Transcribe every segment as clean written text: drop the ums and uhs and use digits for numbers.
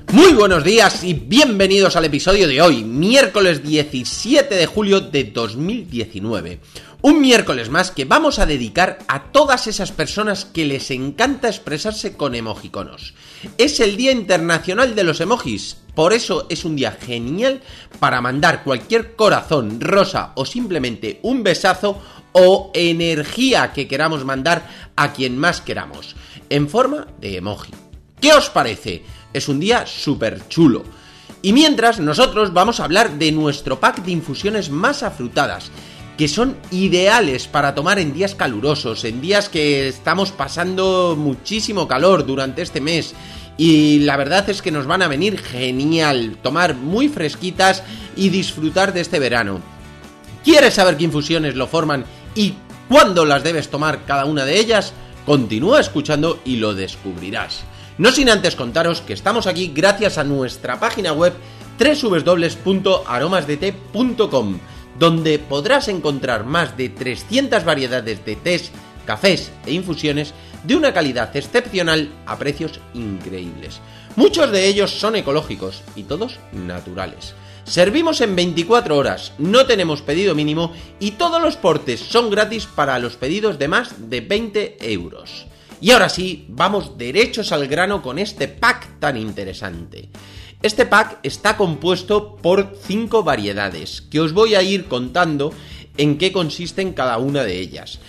Muy buenos días y bienvenidos al episodio de hoy, miércoles 17 de julio de 2019. Un miércoles más que vamos a dedicar a todas esas personas que les encanta expresarse con emojiconos. Es el Día Internacional de los Emojis, por eso es un día genial para mandar cualquier corazón, rosa o simplemente un besazo o energía que queramos mandar a quien más queramos, en forma de emoji. ¿Qué os parece? Es un día súper chulo. Y mientras, nosotros vamos a hablar de nuestro pack de infusiones más afrutadas, que son ideales para tomar en días calurosos, en días que estamos pasando muchísimo calor durante este mes. Y la verdad es que nos van a venir genial, tomar muy fresquitas y disfrutar de este verano. ¿Quieres saber qué infusiones lo forman y cuándo las debes tomar cada una de ellas? Continúa escuchando y lo descubrirás. No sin antes contaros que estamos aquí gracias a nuestra página web www.aromasdete.com, donde podrás encontrar más de 300 variedades de tés, cafés e infusiones de una calidad excepcional a precios increíbles. Muchos de ellos son ecológicos y todos naturales. Servimos en 24 horas, no tenemos pedido mínimo y todos los portes son gratis para los pedidos de más de 20 euros. Y ahora sí, vamos derechos al grano con este pack tan interesante. Este pack está compuesto por 5 variedades, que os voy a ir contando en qué consisten cada una de ellas.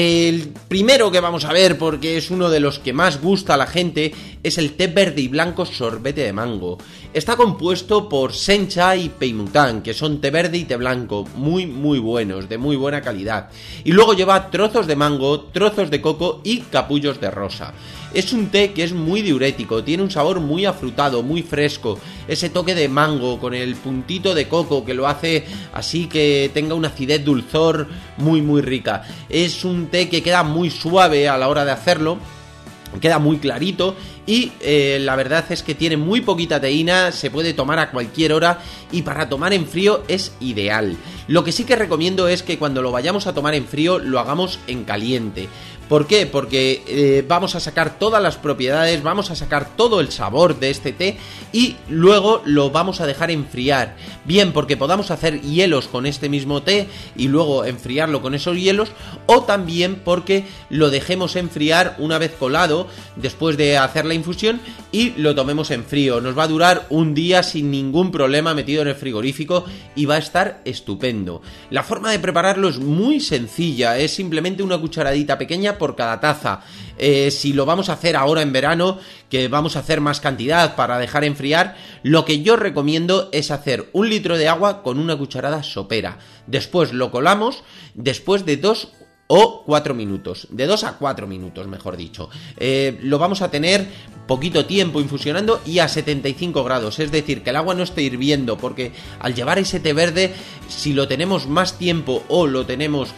El primero que vamos a ver, porque es uno de los que más gusta a la gente, es el té verde y blanco sorbete de mango. Está compuesto por sencha y peimutan, que son té verde y té blanco, muy buenos, de muy buena calidad. Y luego lleva trozos de mango, trozos de coco y capullos de rosa. Es un té que es muy diurético, tiene un sabor muy afrutado, muy fresco. Ese toque de mango con el puntito de coco que lo hace así que tenga una acidez dulzor muy rica. Es un té que queda muy suave a la hora de hacerlo, queda muy clarito y la verdad es que tiene muy poquita teína, se puede tomar a cualquier hora y para tomar en frío es ideal. Lo que sí que recomiendo es que cuando lo vayamos a tomar en frío lo hagamos en caliente. ¿Por qué? Porque vamos a sacar todas las propiedades, vamos a sacar todo el sabor de este té y luego lo vamos a dejar enfriar. Bien porque podamos hacer hielos con este mismo té y luego enfriarlo con esos hielos, o también porque lo dejemos enfriar una vez colado después de hacer la infusión y lo tomemos en frío. Nos va a durar un día sin ningún problema metido en el frigorífico y va a estar estupendo. La forma de prepararlo es muy sencilla, es simplemente una cucharadita pequeña por cada taza. Si lo vamos a hacer ahora en verano, que vamos a hacer más cantidad para dejar enfriar, lo que yo recomiendo es hacer 1 litro de agua con una cucharada sopera. Después lo colamos después de 2 o 4 minutos, de 2 a 4 minutos mejor dicho. Lo vamos a tener poquito tiempo infusionando y a 75 grados, es decir, que el agua no esté hirviendo, porque al llevar ese té verde, si lo tenemos más tiempo o lo tenemos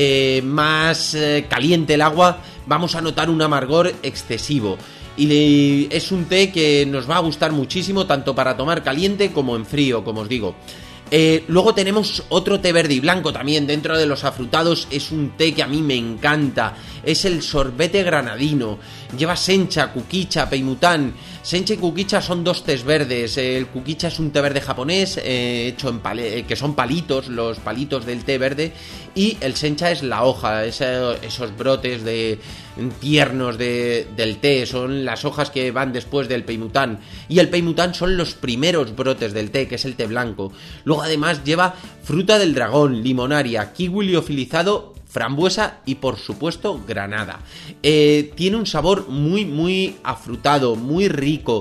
más caliente el agua, vamos a notar un amargor excesivo. Y es un té que nos va a gustar muchísimo, tanto para tomar caliente como en frío, como os digo. Luego tenemos otro té verde y blanco también dentro de los afrutados. Es un té que a mí me encanta, es el sorbete granadino. Lleva sencha, kukicha, peimutan. Sencha y kukicha son 2 tés verdes. El kukicha es un té verde japonés hecho en que son palitos, los palitos del té verde, y el sencha es la hoja, esos brotes tiernos del té, son las hojas que van después del peimutan, y el peimutan son los primeros brotes del té, que es el té blanco. Luego además lleva fruta del dragón, limonaria, kiwi liofilizado, frambuesa y por supuesto granada. Tiene un sabor muy afrutado, muy rico.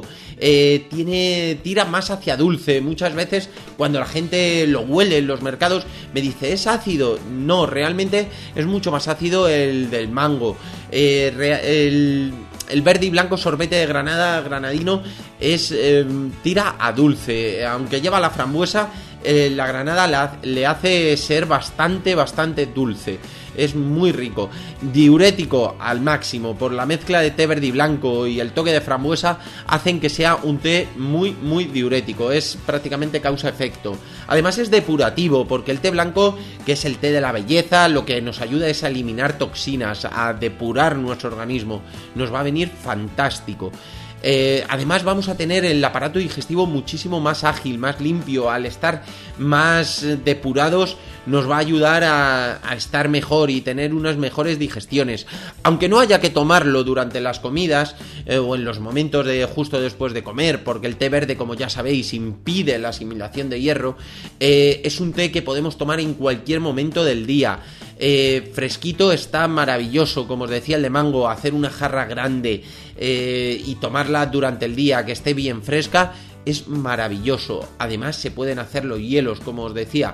Tira más hacia dulce. Muchas veces cuando la gente lo huele en los mercados me dice, ¿es ácido? No, realmente es mucho más ácido el del mango. El verde y blanco sorbete de granadino tira a dulce, aunque lleva la frambuesa. La granada le hace ser bastante dulce. Es muy rico, diurético al máximo, por la mezcla de té verde y blanco y el toque de frambuesa hacen que sea un té muy diurético, es prácticamente causa-efecto. Además es depurativo, porque el té blanco, que es el té de la belleza, lo que nos ayuda es a eliminar toxinas, a depurar nuestro organismo, nos va a venir fantástico. Además vamos a tener el aparato digestivo muchísimo más ágil, más limpio. Al estar más depurados nos va a ayudar a estar mejor y tener unas mejores digestiones. Aunque no haya que tomarlo durante las comidas o en los momentos de justo después de comer, porque el té verde, como ya sabéis, impide la asimilación de hierro, es un té que podemos tomar en cualquier momento del día. Fresquito está maravilloso, como os decía el de mango, hacer una jarra grande y tomarla durante el día, que esté bien fresca, es maravilloso. Además se pueden hacer los hielos, como os decía,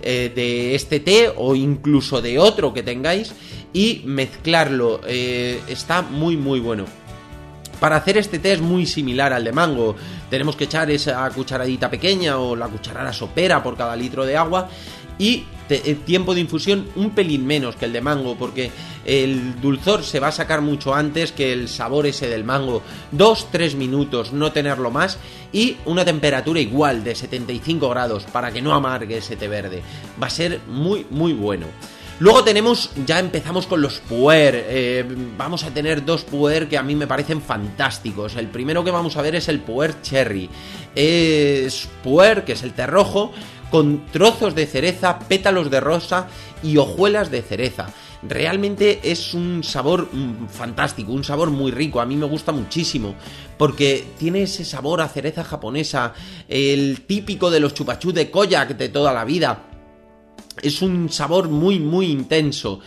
de este té o incluso de otro que tengáis y mezclarlo, está muy muy bueno. Para hacer este té es muy similar al de mango. Tenemos que echar esa cucharadita pequeña o la cucharada sopera por cada litro de agua y tiempo de infusión un pelín menos que el de mango, porque el dulzor se va a sacar mucho antes que el sabor ese del mango. 2-3 minutos, no tenerlo más, y una temperatura igual de 75 grados para que no amargue ese té verde. Va a ser muy muy bueno. Luego ya empezamos con los puer. Vamos a tener 2 puer que a mí me parecen fantásticos. El primero que vamos a ver es el puer cherry. Es puer, que es el té rojo, con trozos de cereza, pétalos de rosa y hojuelas de cereza. Realmente es un sabor fantástico, un sabor muy rico. A mí me gusta muchísimo porque tiene ese sabor a cereza japonesa, el típico de los chupachú de Koyak de toda la vida. Es un sabor muy muy intenso,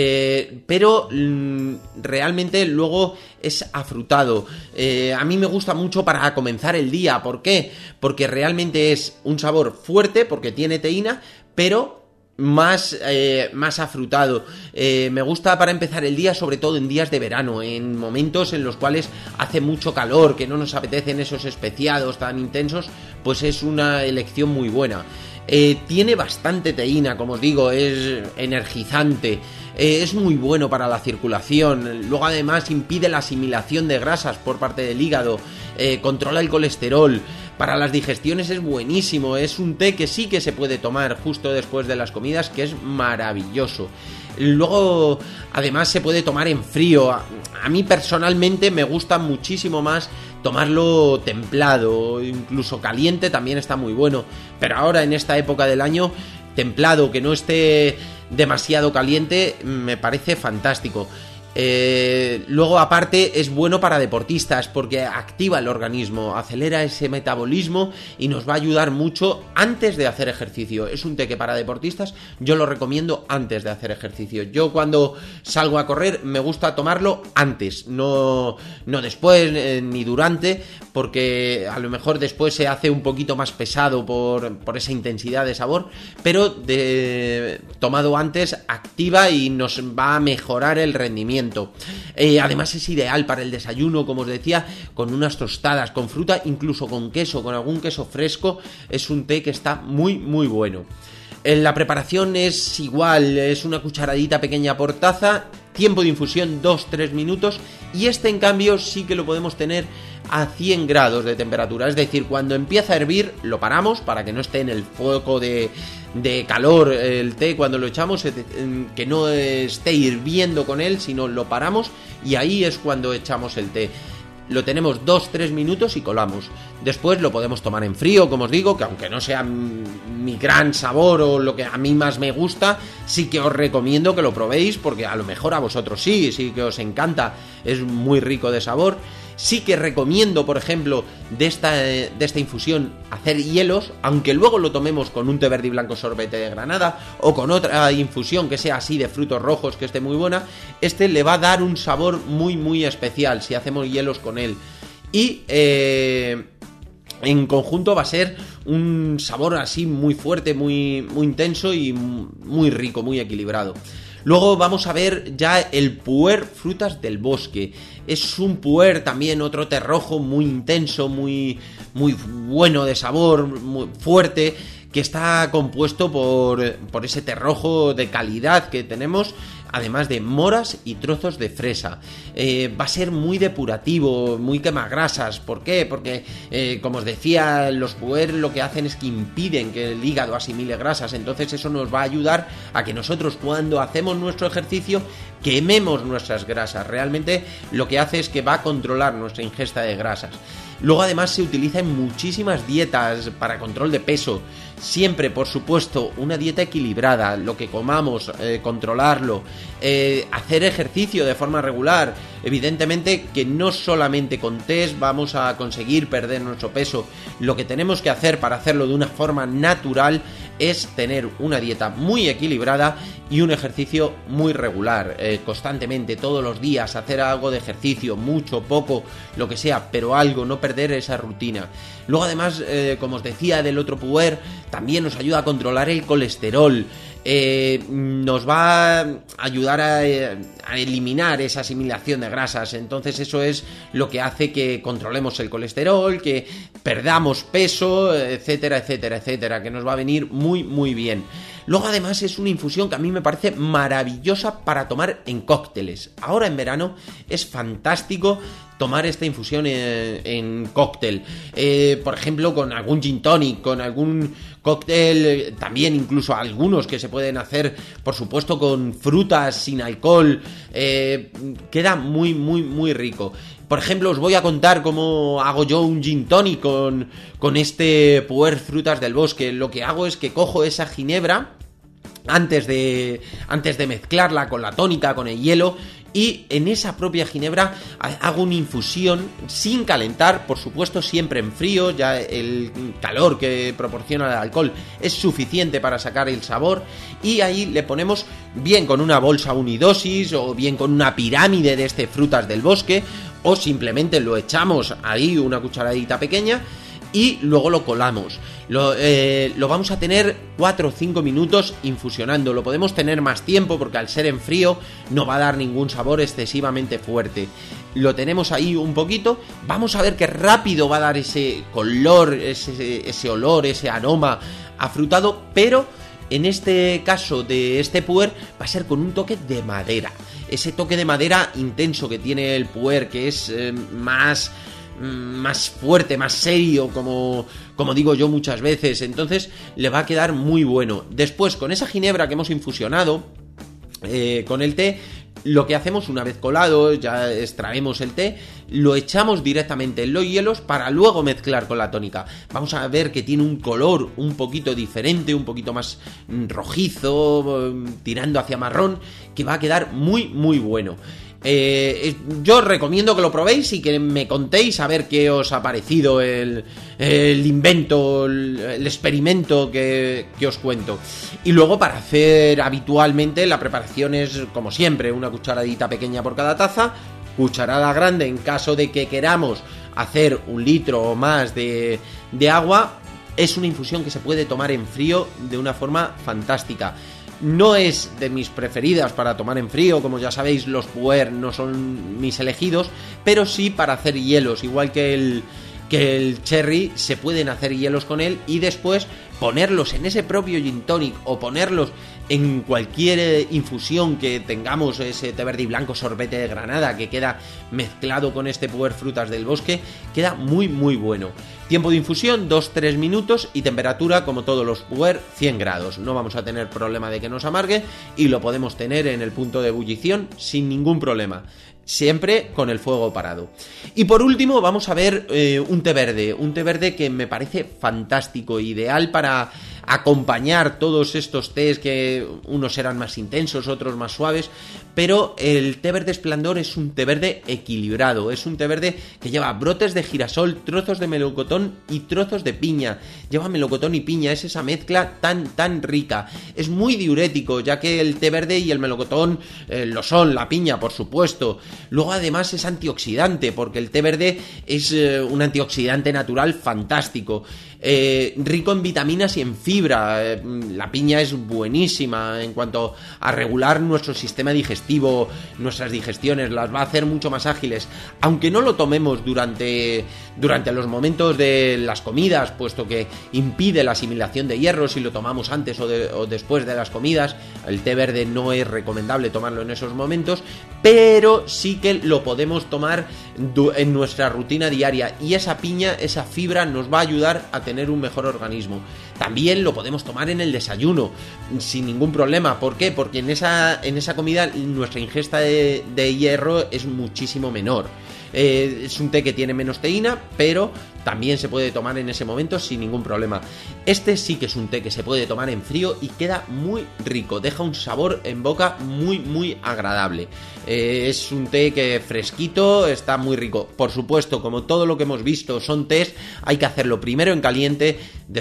pero realmente luego es afrutado. A mí me gusta mucho para comenzar el día. ¿Por qué? Porque realmente es un sabor fuerte, porque tiene teína, pero más afrutado. Me gusta para empezar el día, sobre todo en días de verano, en momentos en los cuales hace mucho calor, que no nos apetecen esos especiados tan intensos, pues es una elección muy buena. Tiene bastante teína, como os digo, es energizante, es muy bueno para la circulación. Luego además impide la asimilación de grasas por parte del hígado, controla el colesterol. Para las digestiones es buenísimo, es un té que sí que se puede tomar justo después de las comidas, que es maravilloso. Luego además se puede tomar en frío. A mí personalmente me gusta muchísimo más tomarlo templado, incluso caliente también está muy bueno, pero ahora en esta época del año, templado, que no esté demasiado caliente, me parece fantástico. Luego aparte es bueno para deportistas porque activa el organismo, acelera ese metabolismo y nos va a ayudar mucho antes de hacer ejercicio. Es un té que para deportistas yo lo recomiendo antes de hacer ejercicio. Yo cuando salgo a correr me gusta tomarlo antes, no después ni durante, porque a lo mejor después se hace un poquito más pesado por esa intensidad de sabor, pero tomado antes activa y nos va a mejorar el rendimiento. Además es ideal para el desayuno, como os decía, con unas tostadas, con fruta, incluso con queso, con algún queso fresco. Es un té que está muy muy bueno. La preparación es igual, es una cucharadita pequeña por taza, tiempo de infusión 2-3 minutos, y este en cambio sí que lo podemos tener a 100 grados de temperatura, es decir, cuando empieza a hervir lo paramos para que no esté en el foco de calor el té cuando lo echamos, que no esté hirviendo con él, sino lo paramos y ahí es cuando echamos el té. Lo tenemos 2-3 minutos y colamos. Después lo podemos tomar en frío, como os digo, que aunque no sea mi gran sabor o lo que a mí más me gusta, sí que os recomiendo que lo probéis, porque a lo mejor a vosotros sí que os encanta, es muy rico de sabor. Sí que recomiendo, por ejemplo, de esta infusión hacer hielos, aunque luego lo tomemos con un té verde y blanco sorbete de granada o con otra infusión que sea así de frutos rojos que esté muy buena. Este le va a dar un sabor muy muy especial si hacemos hielos con él. Y en conjunto va a ser un sabor así muy fuerte, muy, muy intenso y muy rico, muy equilibrado. Luego vamos a ver ya el puer frutas del bosque. Es un puer también, otro té rojo muy intenso, muy, muy bueno de sabor, muy fuerte, que está compuesto por ese té rojo de calidad que tenemos. además de moras y trozos de fresa. Va a ser muy depurativo, muy quemagrasas. ¿Por qué? Porque, como os decía, los puer lo que hacen es que impiden que el hígado asimile grasas, entonces eso nos va a ayudar a que nosotros, cuando hacemos nuestro ejercicio, quememos nuestras grasas. Realmente lo que hace es que va a controlar nuestra ingesta de grasas. Luego además se utiliza en muchísimas dietas para control de peso. Siempre, por supuesto, una dieta equilibrada, lo que comamos, controlarlo, hacer ejercicio de forma regular. Evidentemente que no solamente con test vamos a conseguir perder nuestro peso. Lo que tenemos que hacer para hacerlo de una forma natural es tener una dieta muy equilibrada y un ejercicio muy regular, constantemente, todos los días, hacer algo de ejercicio, mucho, poco, lo que sea, pero algo, no perder esa rutina. Luego además, como os decía del otro puer, también nos ayuda a controlar el colesterol, nos va a ayudar a eliminar esa asimilación de grasas. Entonces eso es lo que hace que controlemos el colesterol, que perdamos peso, etcétera, etcétera, etcétera, que nos va a venir muy, muy bien. Luego además es una infusión que a mí me parece maravillosa para tomar en cócteles. Ahora en verano es fantástico tomar esta infusión en cóctel, por ejemplo con algún gin tonic, con algún cóctel, también incluso algunos que se pueden hacer, por supuesto, con frutas sin alcohol, queda muy, muy, muy rico. Por ejemplo, os voy a contar cómo hago yo un gin tonic con este puer frutas del bosque. Lo que hago es que cojo esa ginebra antes de mezclarla con la tónica, con el hielo, y en esa propia ginebra hago una infusión sin calentar, por supuesto siempre en frío. Ya el calor que proporciona el alcohol es suficiente para sacar el sabor, y ahí le ponemos bien con una bolsa unidosis o bien con una pirámide de frutas del bosque, o simplemente lo echamos ahí una cucharadita pequeña y luego lo colamos. Lo vamos a tener 4 o 5 minutos infusionando. Lo podemos tener más tiempo porque al ser en frío no va a dar ningún sabor excesivamente fuerte. Lo tenemos ahí un poquito. Vamos a ver qué rápido va a dar ese color, ese olor, ese aroma afrutado, pero en este caso de este puer va a ser con un toque de madera. Ese toque de madera intenso que tiene el puer, que es más fuerte, más serio, como digo yo muchas veces. Entonces le va a quedar muy bueno. Después, con esa ginebra que hemos infusionado con el té, lo que hacemos, una vez colado, ya extraemos el té, lo echamos directamente en los hielos para luego mezclar con la tónica. Vamos a ver que tiene un color un poquito diferente, un poquito más rojizo, tirando hacia marrón, que va a quedar muy, muy bueno. Yo recomiendo que lo probéis y que me contéis a ver qué os ha parecido el invento, el experimento que os cuento. Y luego, para hacer habitualmente, la preparación es como siempre: una cucharadita pequeña por cada taza, cucharada grande en caso de que queramos hacer 1 litro o más de agua. Es una infusión que se puede tomar en frío de una forma fantástica. No es de mis preferidas para tomar en frío, como ya sabéis, los puer no son mis elegidos, pero sí para hacer hielos, igual que el cherry, se pueden hacer hielos con él y después ponerlos en ese propio gin tonic o ponerlos en cualquier infusión que tengamos, ese té verde y blanco sorbete de granada que queda mezclado con este puer frutas del bosque, queda muy, muy bueno. Tiempo de infusión 2-3 minutos y temperatura, como todos los puer, 100 grados. No vamos a tener problema de que nos amargue y lo podemos tener en el punto de ebullición sin ningún problema, siempre con el fuego parado. Y por último vamos a ver un té verde que me parece fantástico, ideal para acompañar todos estos tés, que unos serán más intensos, otros más suaves, pero el té verde esplendor es un té verde equilibrado, es un té verde que lleva brotes de girasol, trozos de melocotón y trozos de piña. Lleva melocotón y piña, es esa mezcla tan rica. Es muy diurético, ya que el té verde y el melocotón lo son, la piña por supuesto. Luego además es antioxidante, porque el té verde es un antioxidante natural fantástico. rico en vitaminas y en fibra. La piña es buenísima en cuanto a regular nuestro sistema digestivo, nuestras digestiones, las va a hacer mucho más ágiles, aunque no lo tomemos durante los momentos de las comidas, puesto que impide la asimilación de hierro si lo tomamos antes o después de las comidas. El té verde no es recomendable tomarlo en esos momentos, pero sí que lo podemos tomar en nuestra rutina diaria, y esa piña, esa fibra nos va a ayudar a tener un mejor organismo. También lo podemos tomar en el desayuno sin ningún problema. ¿Por qué? Porque en esa comida nuestra ingesta de hierro es muchísimo menor. Es un té que tiene menos teína, pero también se puede tomar en ese momento sin ningún problema. Este sí que es un té que se puede tomar en frío y queda muy rico, deja un sabor en boca muy muy agradable. Es un té que fresquito, está muy rico. Por supuesto, como todo lo que hemos visto son tés, hay que hacerlo primero en caliente,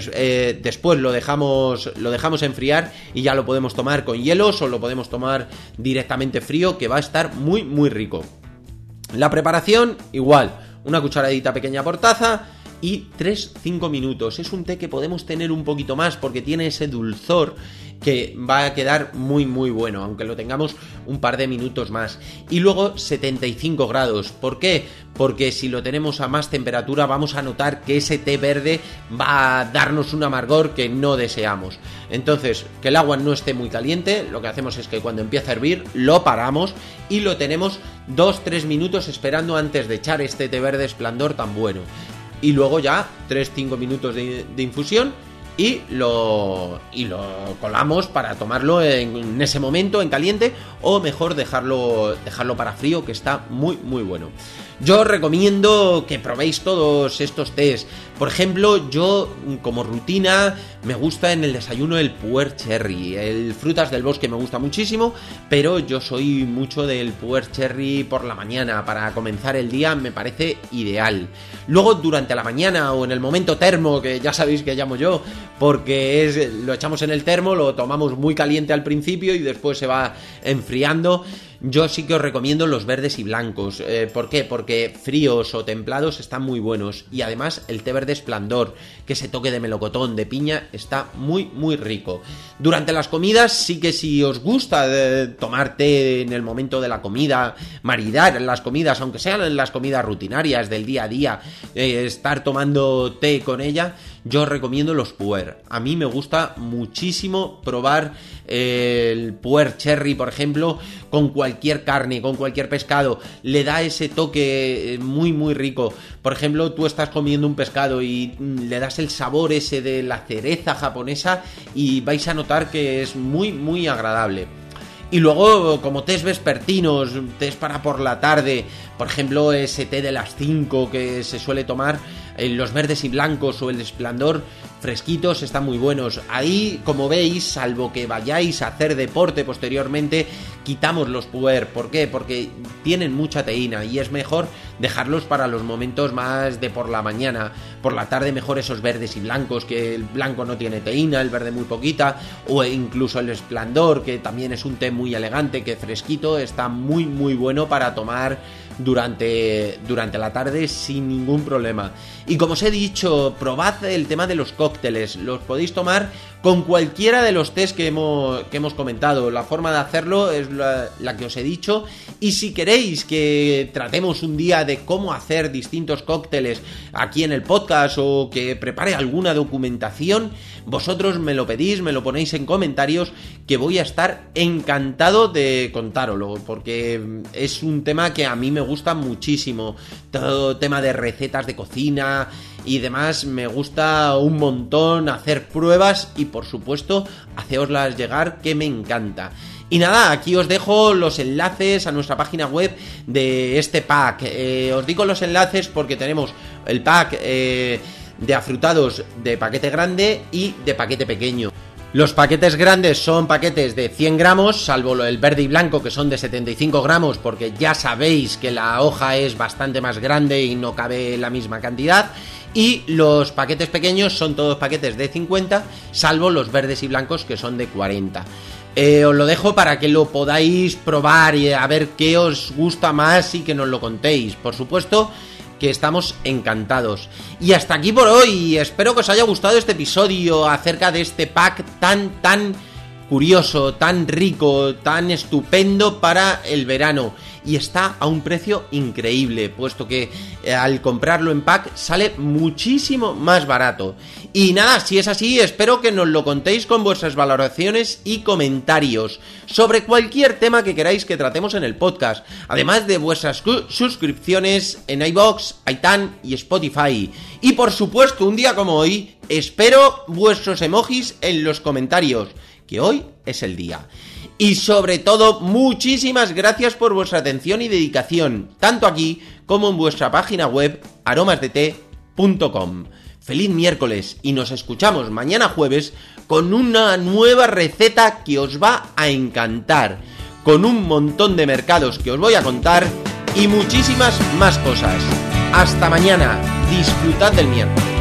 después lo dejamos enfriar y ya lo podemos tomar con hielos o lo podemos tomar directamente frío, que va a estar muy muy rico. La preparación, igual, una cucharadita pequeña por taza y 3-5 minutos. Es un té que podemos tener un poquito más porque tiene ese dulzor que va a quedar muy muy bueno, aunque lo tengamos un par de minutos más. Y luego 75 grados. ¿Por qué? Porque si lo tenemos a más temperatura vamos a notar que ese té verde va a darnos un amargor que no deseamos. Entonces, que el agua no esté muy caliente, lo que hacemos es que cuando empieza a hervir lo paramos y lo tenemos 2-3 minutos esperando antes de echar este té verde Esplendor tan bueno. Y luego ya 3-5 minutos de infusión y lo colamos para tomarlo en ese momento en caliente, o mejor dejarlo para frío, que está muy muy bueno. Yo os recomiendo que probéis todos estos tés. Por ejemplo, yo como rutina me gusta en el desayuno el puer cherry. El frutas del bosque me gusta muchísimo, pero yo soy mucho del puer cherry por la mañana. Para comenzar el día me parece ideal. Luego durante la mañana o en el momento termo, que ya sabéis que llamo yo, porque lo echamos en el termo, lo tomamos muy caliente al principio y después se va enfriando. Yo sí que os recomiendo los verdes y blancos. ¿Por qué? Porque fríos o templados están muy buenos. Y además el té verde Esplendor, que ese toque de melocotón, de piña, está muy muy rico. Durante las comidas sí que, si os gusta tomar té en el momento de la comida, maridar las comidas, aunque sean las comidas rutinarias del día a día, estar tomando té con ella, yo os recomiendo los puer. A mí me gusta muchísimo probar el puer cherry, por ejemplo, con cualquier carne, con cualquier pescado. Le da ese toque muy muy rico. Por ejemplo, tú estás comiendo un pescado y le das el sabor ese de la cereza japonesa y vais a notar que es muy muy agradable. Y luego, como tés vespertinos, tés para por la tarde, por ejemplo, ese té de las 5 que se suele tomar, los verdes y blancos o el Esplendor fresquitos están muy buenos. Ahí, como veis, salvo que vayáis a hacer deporte posteriormente, quitamos los puer. ¿Por qué? Porque tienen mucha teína y es mejor dejarlos para los momentos más de por la mañana. Por la tarde mejor esos verdes y blancos, que el blanco no tiene teína, el verde muy poquita, o incluso el Esplendor, que también es un té muy elegante, que fresquito, está muy muy bueno para tomar durante la tarde sin ningún problema. Y como os he dicho, probad el tema de los cócteles. Los podéis tomar con cualquiera de los tés que hemos comentado. La forma de hacerlo es la que os he dicho. Y si queréis que tratemos un día de cómo hacer distintos cócteles aquí en el podcast, o que prepare alguna documentación, vosotros me lo pedís, me lo ponéis en comentarios, que voy a estar encantado de contároslo, porque es un tema que a mí me gusta muchísimo. Todo tema de recetas de cocina y demás me gusta un montón, hacer pruebas y por supuesto haceoslas llegar, que me encanta. Y nada, aquí os dejo los enlaces a nuestra página web de este pack. Os digo los enlaces porque tenemos el pack de afrutados de paquete grande y de paquete pequeño. Los paquetes grandes son paquetes de 100 gramos, salvo el verde y blanco, que son de 75 gramos, porque ya sabéis que la hoja es bastante más grande y no cabe la misma cantidad. Y los paquetes pequeños son todos paquetes de 50, salvo los verdes y blancos, que son de 40. Os lo dejo para que lo podáis probar y a ver qué os gusta más y que nos lo contéis. Por supuesto, que estamos encantados. Y hasta aquí por hoy. Espero que os haya gustado este episodio acerca de este pack tan curioso, tan rico, tan estupendo para el verano. Y está a un precio increíble, puesto que al comprarlo en pack sale muchísimo más barato. Y nada, si es así, espero que nos lo contéis con vuestras valoraciones y comentarios sobre cualquier tema que queráis que tratemos en el podcast, además de vuestras suscripciones en iVoox, iTunes y Spotify. Y por supuesto, un día como hoy, espero vuestros emojis en los comentarios, que hoy es el día. Y sobre todo, muchísimas gracias por vuestra atención y dedicación, tanto aquí como en vuestra página web aromasdete.com. Feliz miércoles y nos escuchamos mañana jueves con una nueva receta que os va a encantar, con un montón de mercados que os voy a contar y muchísimas más cosas. Hasta mañana, disfrutad del miércoles.